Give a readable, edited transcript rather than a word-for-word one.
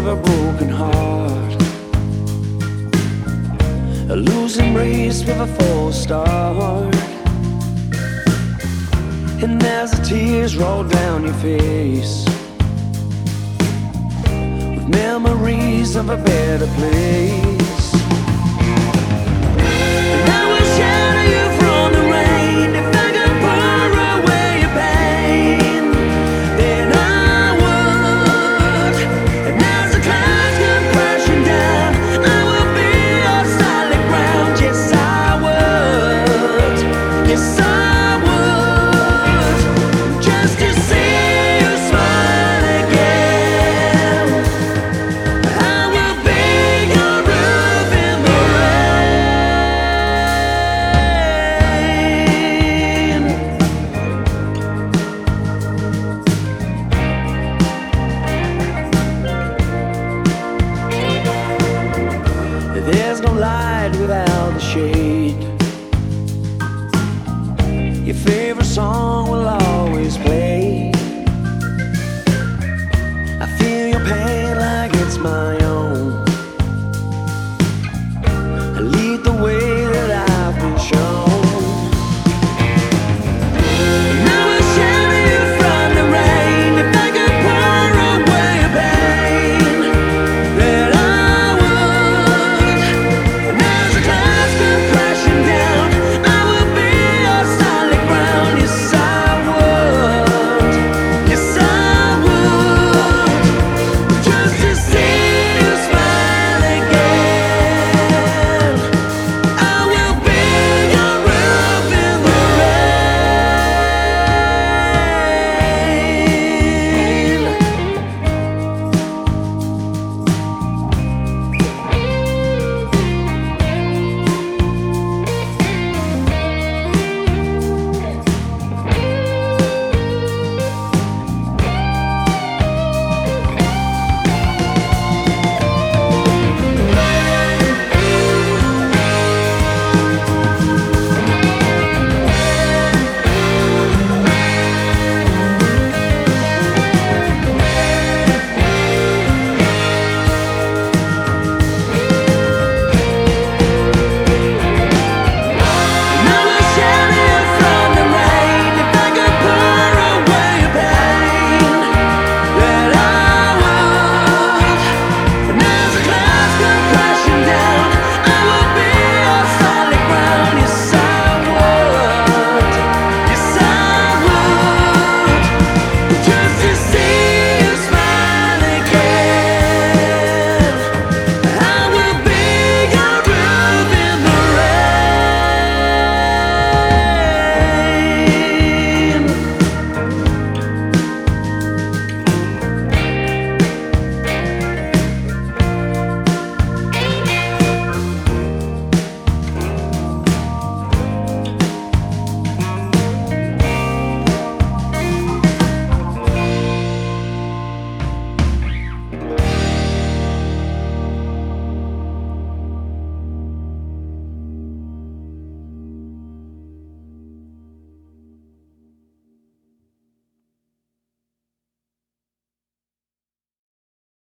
of a broken heart, a losing race with a false start. And as the tears roll down your face, with memories of a better place, and I will shelter you from the rain. If I could pour away your pain, then I would. And as the clouds come crashing down, I will be your solid ground. Yes, I would. Yes, I would. Just to see you smile again, I will be your roof in the rain. There's no light without the shade. Your favorite song will always play.